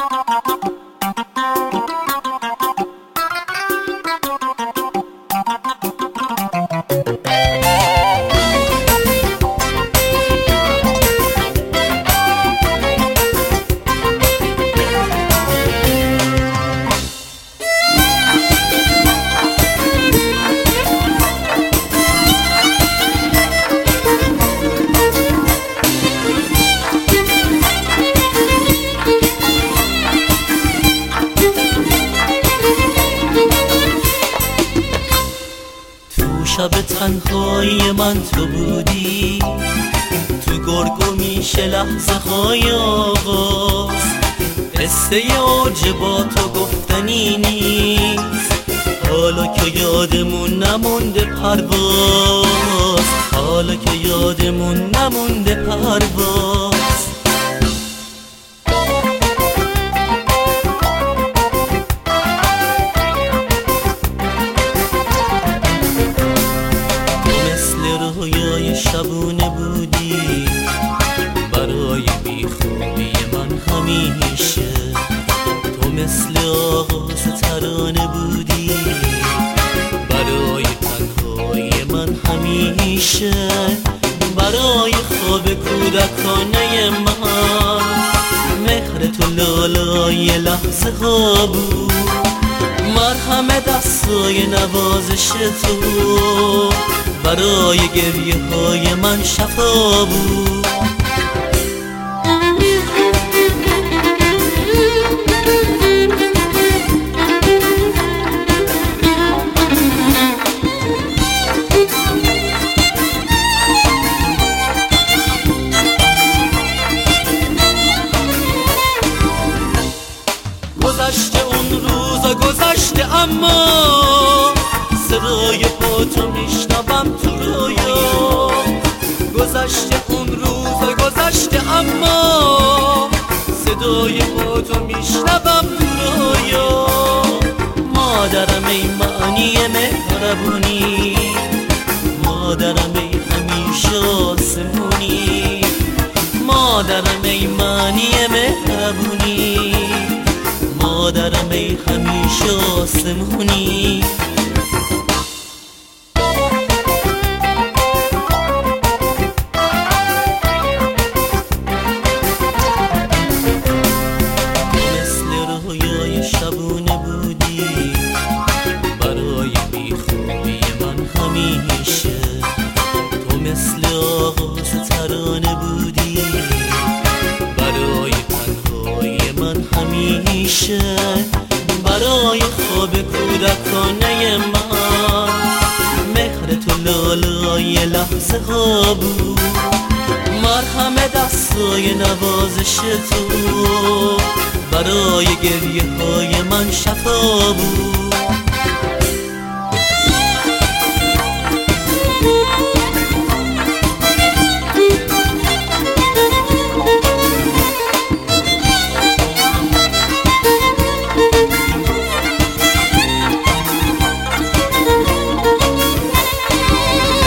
شب تنهای من تو بودی، تو گرگ و میشه لحظه های آغاز. قصه اوج با تو گفتنی نیست، حالا که یادمون نمونده پرواز، حالا که یادمون نمونده پرواز. رویای شبونه بودی برای بیخوبی من همیشه، تو مثل آغاز ترانه بودی برای تنهایی من همیشه، برای خواب کودکانه من مهر تو لالای لحظه ها بود، مرهم دستای نوازش تو برای گریه های من شفا بود. گذشته اون روزا گذشته، اما صدای پا تو میشنوم تو رویا. گذشته اون روزا گذشته، اما صدای پا تو میشنوم تو رویا. مادرم ای معنی مهربونی، مادرم ای همیشه آسمونی، مادرم ای معنی مهربونی، مادرم ای همیشه آسمونی. شبونه بودی برای بیخوبی من همیشه، تو مثل آغاز ترانه بودی برای تنهایی من همیشه، برای خواب کودکانه من مهر تو لالای لحظه ها بود، مرهم دستای نوازش تو برای گریه های من شفا بود.